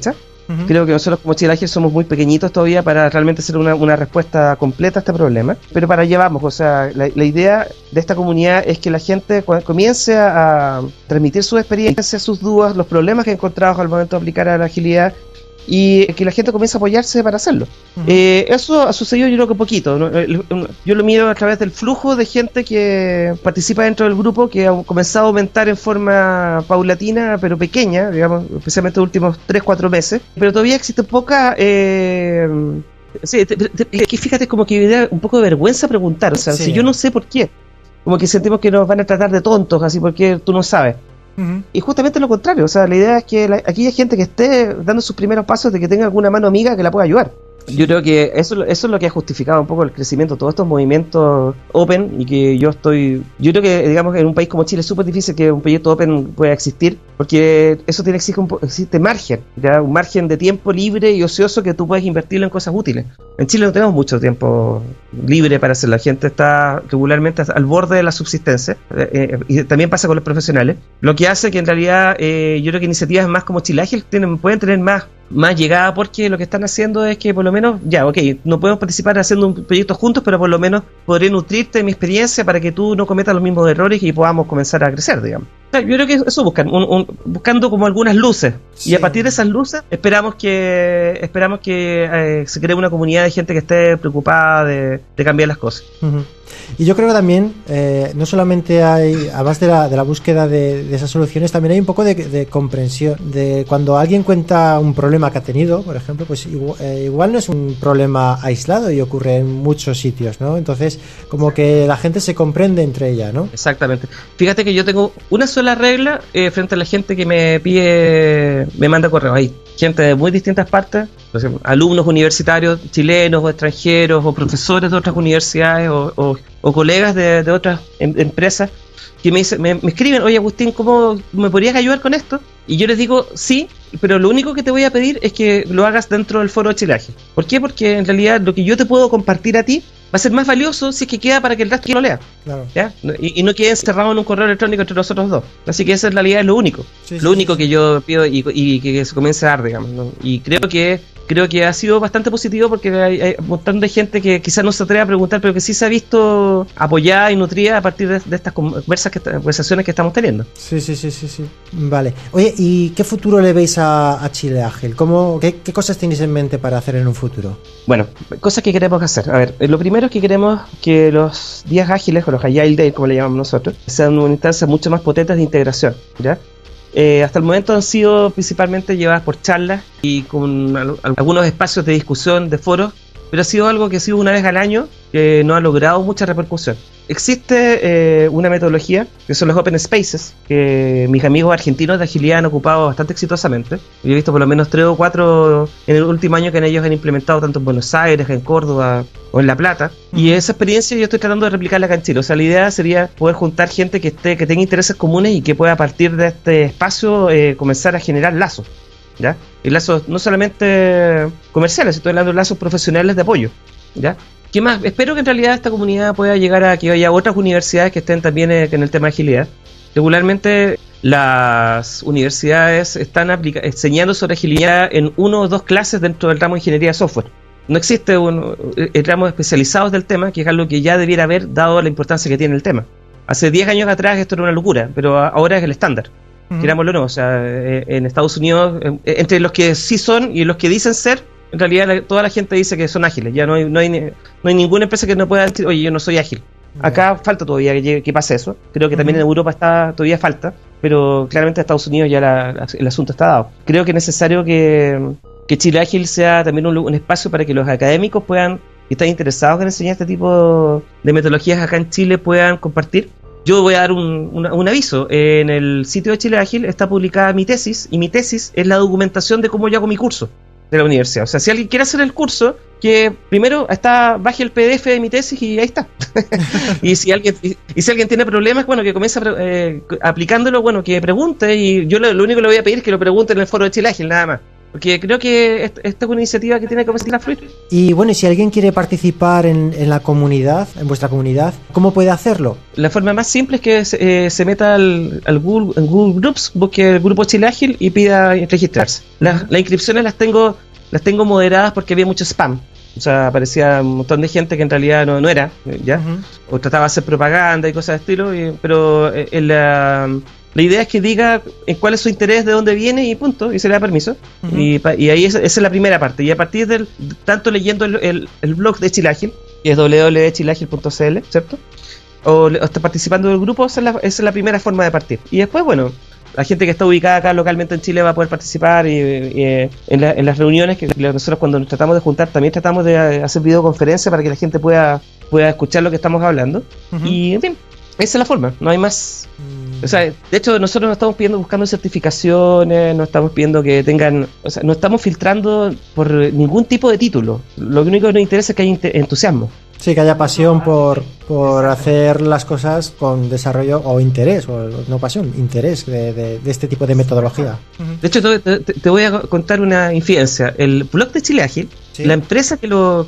Ujú. Creo que nosotros como Chile Ágil somos muy pequeñitos todavía para realmente hacer una respuesta completa a este problema, pero para allá vamos. O sea, la idea de esta comunidad es que la gente comience a transmitir sus experiencias, sus dudas, los problemas que ha encontrado al momento de aplicar a la agilidad, y que la gente comience a apoyarse para hacerlo. Ujú. Eso ha sucedido, yo creo que poquito, ¿no? Yo lo mido a través del flujo de gente que participa dentro del grupo, que ha comenzado a aumentar en forma paulatina, pero pequeña, digamos, especialmente en los últimos 3-4 meses, pero todavía existe poca... sí, que fíjate, como que me da un poco de vergüenza preguntar, o sea, Sí. si yo no sé por qué, como que sentimos que nos van a tratar de tontos, así porque tú no sabes. Ujú. Y justamente lo contrario, o sea, la idea es que aquí hay gente que esté dando sus primeros pasos, de que tenga alguna mano amiga que la pueda ayudar. Yo creo que eso es lo que ha justificado un poco el crecimiento de todos estos movimientos open, y que yo creo que, digamos, en un país como Chile es súper difícil que un proyecto open pueda existir, porque eso existe margen, ¿ya? Un margen de tiempo libre y ocioso que tú puedes invertirlo en cosas útiles. En Chile no tenemos mucho tiempo libre para hacer, la gente está regularmente al borde de la subsistencia, y también pasa con los profesionales, lo que hace que en realidad yo creo que iniciativas más como Chile Ágil pueden tener más llegada, porque lo que están haciendo es que por lo menos, ya, ok, no podemos participar haciendo un proyecto juntos, pero por lo menos podré nutrirte de mi experiencia para que tú no cometas los mismos errores y podamos comenzar a crecer, digamos. O sea, yo creo que eso buscan, buscando como algunas luces, Sí. y a partir de esas luces esperamos que se cree una comunidad de gente que esté preocupada de cambiar las cosas. Ujú. Y yo creo que también, no solamente hay, además de la búsqueda de esas soluciones, también hay un poco de comprensión. De cuando alguien cuenta un problema que ha tenido, por ejemplo, pues igual no es un problema aislado y ocurre en muchos sitios, ¿no? Entonces, como que la gente se comprende entre ella, ¿no? Exactamente. Fíjate que yo tengo una sola regla frente a la gente que me manda correo. Hay gente de muy distintas partes, por ejemplo, alumnos universitarios chilenos o extranjeros, o profesores de otras universidades, o colegas de otras empresas, que me escriben: oye, Agustín, ¿cómo me podrías ayudar con esto? Y yo les digo: sí, pero lo único que te voy a pedir es que lo hagas dentro del foro de Chile Ágil. ¿Por qué? Porque en realidad lo que yo te puedo compartir a ti va a ser más valioso si es que queda para que el resto lo lea, Claro. ¿ya? Y no quede encerrado en un correo electrónico entre nosotros dos. Así que esa en realidad es lo único. Sí, Lo sí, único sí, que yo pido, y que se comience a dar, digamos, ¿no? Y creo que ha sido bastante positivo, porque hay un montón de gente que quizás no se atreve a preguntar, pero que sí se ha visto apoyada y nutrida a partir de estas conversaciones que estamos teniendo. Sí. Vale. Oye, ¿y qué futuro le veis a Chile Ágil? ¿Qué cosas tenéis en mente para hacer en un futuro? Bueno, cosas que queremos hacer. A ver, lo primero es que queremos que los días ágiles, o los Agile Days, como le llamamos nosotros, sean una instancia mucho más potentes de integración, ¿ya? Hasta el momento han sido principalmente llevadas por charlas y con algunos espacios de discusión, de foros, pero ha sido algo que ha sido una vez al año, que no ha logrado mucha repercusión. Existe una metodología, que son los Open Spaces, que mis amigos argentinos de agilidad han ocupado bastante exitosamente. Yo he visto por lo menos 3 o 4 en el último año que ellos han implementado, tanto en Buenos Aires, en Córdoba o en La Plata. Y esa experiencia yo estoy tratando de replicarla acá en Chile. O sea, la idea sería poder juntar gente que tenga intereses comunes y que pueda, a partir de este espacio, comenzar a generar lazos, ¿ya? Y lazos no solamente comerciales, estoy hablando de lazos profesionales de apoyo, ¿ya? ¿Qué más? Espero que en realidad esta comunidad pueda llegar a que haya otras universidades que estén también en el tema de agilidad. Regularmente las universidades están enseñando sobre agilidad en 1 o 2 clases dentro del ramo de ingeniería de software. No existe ramos especializados del tema, que es algo que ya debiera haber, dado la importancia que tiene el tema. Hace 10 años atrás esto era una locura, pero ahora es el estándar. Querámoslo o no, o sea, en Estados Unidos, entre los que sí son y los que dicen ser, en realidad toda la gente dice que son ágiles. Ya no hay ninguna empresa que no pueda decir: oye, yo no soy ágil. Acá falta todavía que pase eso. Creo que también en Europa todavía falta, pero claramente en Estados Unidos ya el asunto está dado. Creo que es necesario que Chile Ágil sea también un espacio para que los académicos puedan, que están interesados en enseñar este tipo de metodologías acá en Chile, puedan compartir. Yo voy a dar un aviso. En el sitio de Chile Ágil está publicada mi tesis, y mi tesis es la documentación de cómo yo hago mi curso de la universidad. O sea, si alguien quiere hacer el curso, que primero baje el PDF de mi tesis y ahí está. y si alguien tiene problemas, bueno, que comience aplicándolo, bueno, que pregunte, y yo lo único que le voy a pedir es que lo pregunte en el foro de Chile Ágil, nada más. porque creo que esta es una iniciativa que tiene que comenzar a fluir. Y bueno, y si alguien quiere participar en la comunidad, en vuestra comunidad, ¿cómo puede hacerlo? La forma más simple es que se meta en Google Groups, busque el grupo Chile Ágil y pida registrarse. Las inscripciones las tengo moderadas porque había mucho spam. O sea, aparecía un montón de gente que en realidad no era, ¿ya? O trataba de hacer propaganda y cosas de estilo, pero la idea es que diga en cuál es su interés, de dónde viene y punto, y se le da permiso. Y ahí esa es la primera parte. Y a partir del tanto leyendo el blog de Chile Ágil, que es www.chileagil.cl, ¿cierto? O está participando del grupo, esa es la primera forma de partir. Y después, bueno, la gente que está ubicada acá localmente en Chile va a poder participar y en las reuniones que nosotros cuando nos tratamos de juntar también tratamos de hacer videoconferencia para que la gente pueda escuchar lo que estamos hablando. Y en fin, esa es la forma, no hay más. O sea, de hecho nosotros no estamos buscando certificaciones, no estamos pidiendo que tengan, o sea, no estamos filtrando por ningún tipo de título. Lo único que nos interesa es que haya entusiasmo. Sí, que haya pasión por hacer las cosas con desarrollo o interés, o no pasión, interés de este tipo de metodología. De hecho, te voy a contar una infidencia. El blog de Chile Ágil, ¿sí? La empresa que lo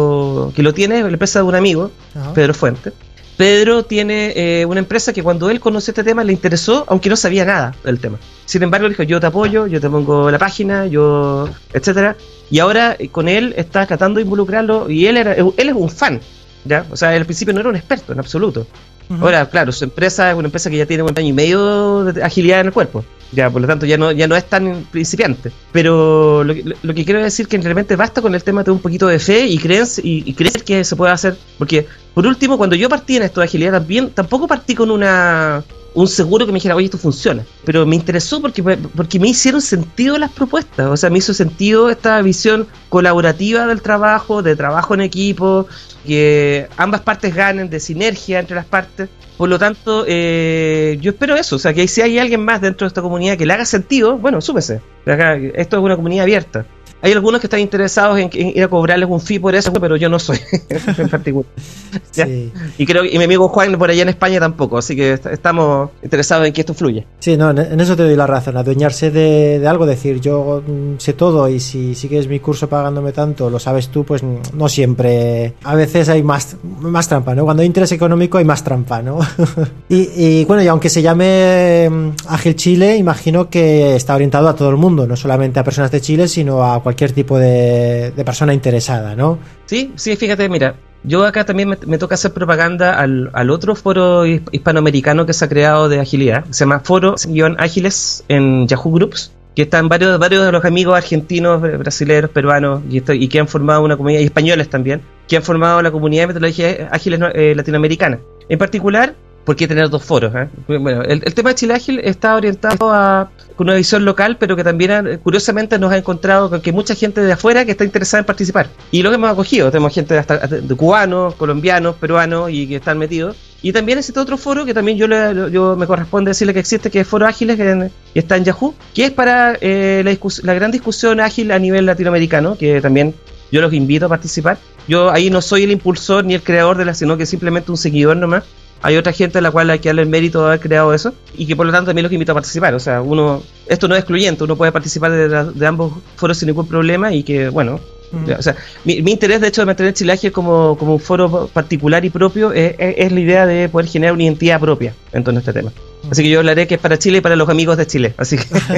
tiene es la empresa de un amigo, Pedro Fuentes. Pedro tiene una empresa que cuando él conoció este tema le interesó, aunque no sabía nada del tema. Sin embargo, dijo, yo te apoyo, yo te pongo la página, etcétera. Y ahora con él está tratando de involucrarlo, y él es un fan, ¿ya? O sea, al principio no era un experto en absoluto. Ahora, claro, su empresa es una empresa que ya tiene 1 año y medio de agilidad en el cuerpo. Ya, por lo tanto, ya no es tan principiante. Pero lo que quiero decir es que realmente basta con el tema de un poquito de fe y creer que se puede hacer. Porque, por último, cuando yo partí en esto de agilidad tampoco partí con un seguro que me dijera, oye, esto funciona. Pero me interesó porque me hicieron sentido las propuestas. O sea, me hizo sentido esta visión colaborativa del trabajo, de trabajo en equipo, que ambas partes ganen, de sinergia entre las partes. Por lo tanto, yo espero eso. O sea, que si hay alguien más dentro de esta comunidad que le haga sentido, bueno, súpese. Esto es una comunidad abierta. Hay algunos que están interesados en ir a cobrarles un fee por eso, pero yo no soy en particular. Sí. Y creo que mi amigo Juan por allá en España tampoco, así que estamos interesados en que esto fluya. Sí, no, en eso te doy la razón. Adueñarse de algo, decir yo sé todo y si sigues mi curso pagándome tanto, lo sabes tú, pues no siempre. A veces hay más trampa, ¿no? Cuando hay interés económico hay más trampa, ¿no? y bueno, y aunque se llame Ágil Chile, imagino que está orientado a todo el mundo, no solamente a personas de Chile, sino a cualquier tipo de persona interesada, ¿no? Sí, fíjate, mira, yo acá también me toca hacer propaganda al otro foro hispanoamericano que se ha creado de agilidad, se llama Foro-Ágiles en Yahoo Groups, que están varios de los amigos argentinos, brasileños, peruanos y que han formado una comunidad, y españoles también, que han formado la comunidad de metodología ágiles latinoamericana. En particular, ¿por qué tener 2 foros? Bueno, el tema de Chile Ágil está orientado con una visión local, pero que también curiosamente nos ha encontrado con que mucha gente de afuera que está interesada en participar. Y lo que hemos acogido, tenemos gente de cubanos, colombianos, peruanos y que están metidos. Y también existe otro foro que también yo me corresponde decirle que existe, que es Foro Ágiles, que está en Yahoo, que es para la gran discusión ágil a nivel latinoamericano, que también yo los invito a participar. Yo ahí no soy el impulsor ni el creador sino que simplemente un seguidor nomás. Hay otra gente a la cual hay que darle el mérito de haber creado eso y que por lo tanto también los invito a participar. O sea, esto no es excluyente, uno puede participar de ambos foros sin ningún problema y que, bueno, o sea, mi interés de hecho de mantener Chile Ágil como un foro particular y propio es la idea de poder generar una identidad propia en torno a este tema. Así que yo hablaré que es para Chile y para los amigos de Chile. Así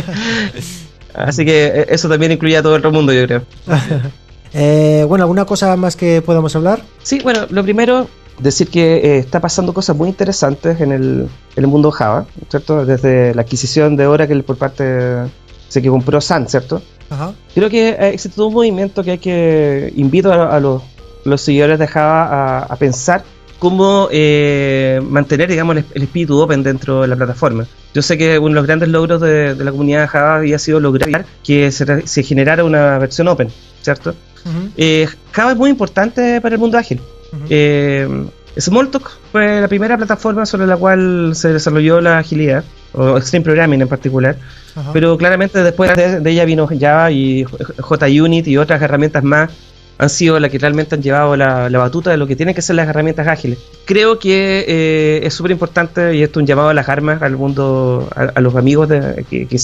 que eso también incluye a todo el mundo, yo creo. Bueno, ¿alguna cosa más que podamos hablar? Sí, bueno, lo primero, decir que está pasando cosas muy interesantes en el mundo Java, ¿cierto? Desde la adquisición de Oracle por parte que compró Sun, ¿cierto? Ajá. Creo que existe todo un movimiento que invito a los seguidores de Java a pensar cómo mantener, digamos, el espíritu open dentro de la plataforma. Yo sé que uno de los grandes logros de la comunidad de Java había sido lograr que se generara una versión open, ¿cierto? Java es muy importante para el mundo ágil. Smalltalk fue la primera plataforma sobre la cual se desarrolló la agilidad, o Extreme Programming en particular. Ajá. Pero claramente después de ella vino Java y JUnit y otras herramientas más han sido las que realmente han llevado la batuta de lo que tienen que ser las herramientas ágiles. Creo que es súper importante, y esto es un llamado a las armas al mundo, a los amigos que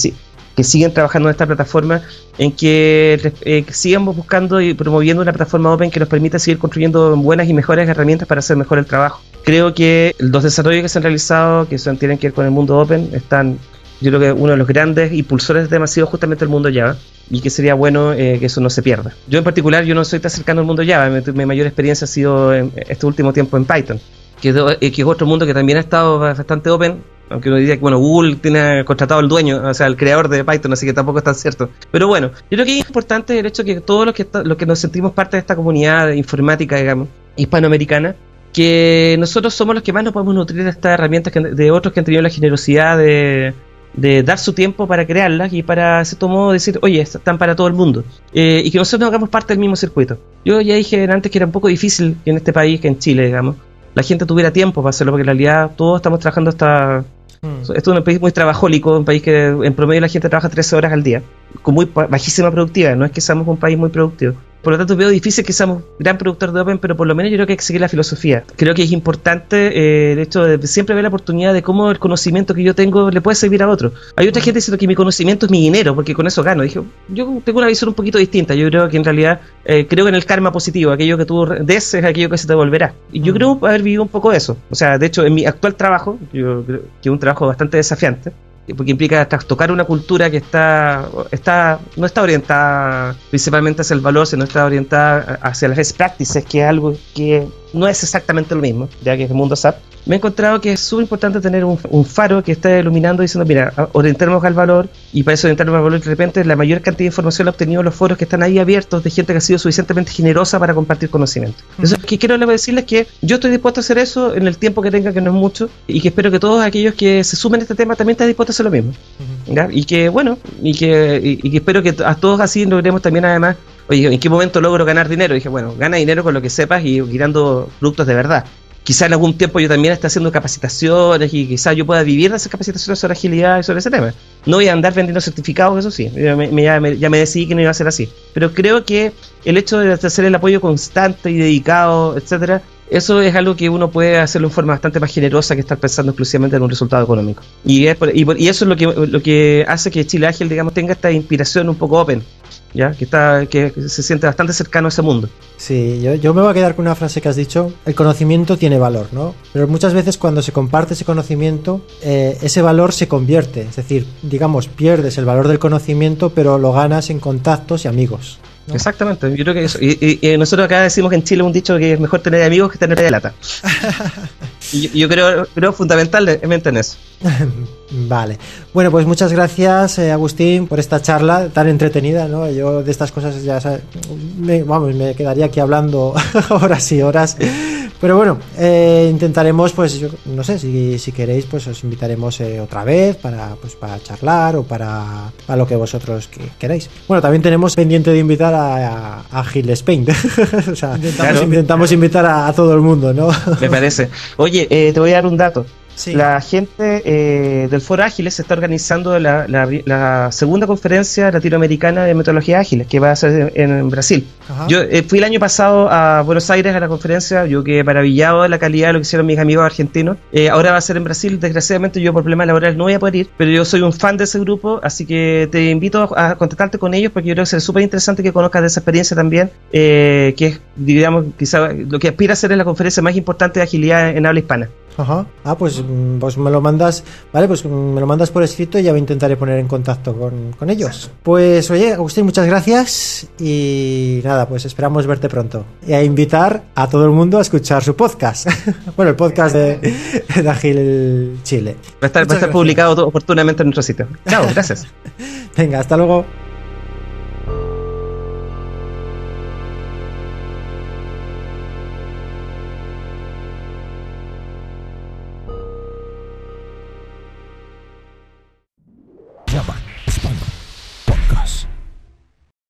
que siguen trabajando en esta plataforma, en que sigamos buscando y promoviendo una plataforma open que nos permita seguir construyendo buenas y mejores herramientas para hacer mejor el trabajo. Creo que los desarrollos que se han realizado, que tienen que ver con el mundo open, están, yo creo que uno de los grandes impulsores de ha sido justamente el mundo Java, y que sería bueno que eso no se pierda. Yo en particular, yo no soy tan cercano al mundo Java, mi mayor experiencia ha sido en este último tiempo en Python, que es otro mundo que también ha estado bastante open, aunque uno diría que bueno, Google tiene contratado al dueño, o sea, el creador de Python, así que tampoco es tan cierto. Pero bueno, yo creo que es importante el hecho de que todos los que nos sentimos parte de esta comunidad informática, digamos, hispanoamericana, que nosotros somos los que más nos podemos nutrir de estas herramientas de otros que han tenido la generosidad de dar su tiempo para crearlas y para, de cierto modo, decir, oye, están para todo el mundo, y que nosotros nos hagamos parte del mismo circuito. Yo ya dije antes que era un poco difícil que en este país, que en Chile, digamos, la gente tuviera tiempo para hacerlo, porque en realidad todos estamos trabajando hasta... Esto es un país muy trabajólico, un país que en promedio la gente trabaja 13 horas al día, con muy bajísima productividad, no es que seamos un país muy productivo. Por lo tanto, veo difícil que seamos gran productor de Open, pero por lo menos yo creo que hay que seguir la filosofía. Creo que es importante el hecho de siempre ver la oportunidad de cómo el conocimiento que yo tengo le puede servir a otro. Hay otra gente diciendo que mi conocimiento es mi dinero, porque con eso gano. Dije, yo tengo una visión un poquito distinta. Yo creo que en realidad creo en el karma positivo, aquello que tú des es aquello que se te devolverá. Y yo creo haber vivido un poco eso. O sea, de hecho, en mi actual trabajo, yo creo que es un trabajo bastante desafiante, porque implica tocar una cultura que no está orientada principalmente hacia el valor, sino está orientada hacia las best practices, que es algo que no es exactamente lo mismo, ya que es el mundo SAP. Me he encontrado que es súper importante tener un faro que esté iluminando diciendo, mira, orientémonos al valor, y para eso orientarnos al valor, de repente la mayor cantidad de información la he obtenido en los foros que están ahí abiertos de gente que ha sido suficientemente generosa para compartir conocimiento. Entonces, que quiero decirles que yo estoy dispuesto a hacer eso en el tiempo que tenga, que no es mucho, y que espero que todos aquellos que se sumen a este tema también estén dispuestos a hacer lo mismo. ¿Ya? Y que, bueno, y que espero que a todos así logremos también, además, oye, ¿en qué momento logro ganar dinero? Y dije, bueno, gana dinero con lo que sepas y girando productos de verdad. Quizá en algún tiempo yo también esté haciendo capacitaciones y quizá yo pueda vivir de esas capacitaciones sobre agilidad y sobre ese tema. No voy a andar vendiendo certificados, eso sí, ya me decidí que no iba a ser así. Pero creo que el hecho de hacer el apoyo constante y dedicado, etcétera, eso es algo que uno puede hacerlo en forma bastante más generosa que estar pensando exclusivamente en un resultado económico. Y eso es lo que hace que Chile Ágil, digamos, tenga esta inspiración un poco open, ¿ya? Que se siente bastante cercano a ese mundo. Sí, yo me voy a quedar con una frase que has dicho: el conocimiento tiene valor, ¿no? Pero muchas veces cuando se comparte ese conocimiento, ese valor se convierte, es decir, digamos, pierdes el valor del conocimiento, pero lo ganas en contactos y amigos, ¿no? Exactamente, yo creo que eso. Y nosotros acá decimos que en Chile un dicho que es mejor tener amigos que tener de lata. Y yo creo fundamentalmente en eso. Vale, bueno, pues muchas gracias, Agustín, por esta charla tan entretenida, ¿no? Yo de estas cosas ya me quedaría aquí hablando horas y horas, pero bueno, intentaremos, pues yo no sé, si queréis, pues os invitaremos otra vez para charlar o para lo que vosotros queráis. Bueno, también tenemos pendiente de invitar a Gil Spain. O sea, intentamos invitar a todo el mundo, ¿no? Me parece. Oye, te voy a dar un dato. Sí. La gente del Foro Ágiles se está organizando la segunda conferencia latinoamericana de metodologías ágiles, que va a ser en Brasil. Ajá. Yo fui el año pasado a Buenos Aires a la conferencia, yo quedé maravillado de la calidad de lo que hicieron mis amigos argentinos. Ahora va a ser en Brasil, desgraciadamente yo por problemas laborales no voy a poder ir, pero yo soy un fan de ese grupo, así que te invito a contactarte con ellos, porque yo creo que será súper interesante que conozcas de esa experiencia también, que es, digamos, quizá lo que aspira a ser la conferencia más importante de agilidad en habla hispana. Ajá. Pues me lo mandas, vale, pues me lo mandas por escrito y ya me intentaré poner en contacto con ellos. Pues oye, Agustín, muchas gracias y nada, pues esperamos verte pronto y a invitar a todo el mundo a escuchar su podcast. Bueno, el podcast de Agile Chile. Va a estar publicado oportunamente en nuestro sitio. Chao, gracias. Venga, hasta luego.